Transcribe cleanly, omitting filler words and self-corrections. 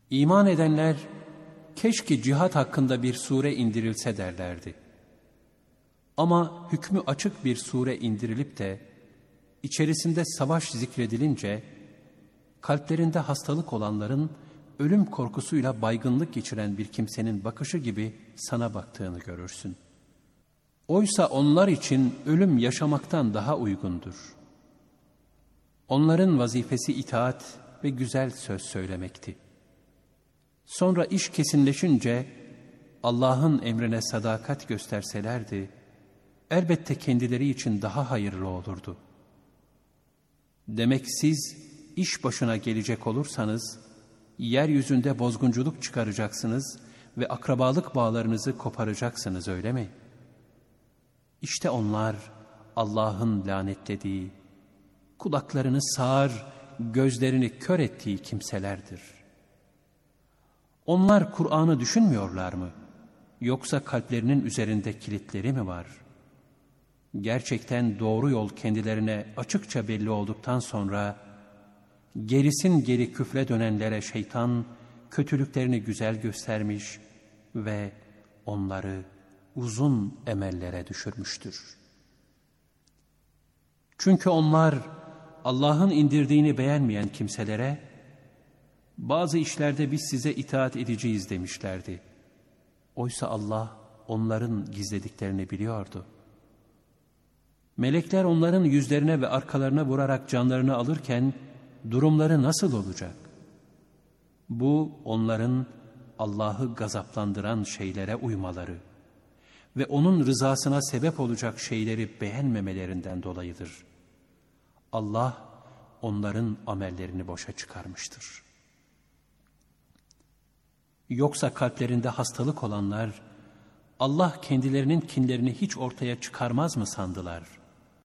İman edenler, keşke cihat hakkında bir sure indirilse derlerdi. Ama hükmü açık bir sure indirilip de, içerisinde savaş zikredilince, kalplerinde hastalık olanların, ölüm korkusuyla baygınlık geçiren bir kimsenin bakışı gibi sana baktığını görürsün. Oysa onlar için ölüm yaşamaktan daha uygundur. Onların vazifesi itaat ve güzel söz söylemekti. Sonra iş kesinleşince Allah'ın emrine sadakat gösterselerdi, elbette kendileri için daha hayırlı olurdu. Demek siz iş başına gelecek olursanız, yeryüzünde bozgunculuk çıkaracaksınız ve akrabalık bağlarınızı koparacaksınız, öyle mi? İşte onlar Allah'ın lanetlediği, kulaklarını sağır, gözlerini kör ettiği kimselerdir. Onlar Kur'an'ı düşünmüyorlar mı? Yoksa kalplerinin üzerinde kilitleri mi var? Gerçekten doğru yol kendilerine açıkça belli olduktan sonra, gerisin geri küfre dönenlere şeytan kötülüklerini güzel göstermiş ve onları uzun emellere düşürmüştür. Çünkü onlar Allah'ın indirdiğini beğenmeyen kimselere, bazı işlerde biz size itaat edeceğiz demişlerdi. Oysa Allah onların gizlediklerini biliyordu. Melekler onların yüzlerine ve arkalarına vurarak canlarını alırken durumları nasıl olacak? Bu onların Allah'ı gazaplandıran şeylere uymaları ve onun rızasına sebep olacak şeyleri beğenmemelerinden dolayıdır. Allah onların amellerini boşa çıkarmıştır. Yoksa kalplerinde hastalık olanlar, Allah kendilerinin kinlerini hiç ortaya çıkarmaz mı sandılar?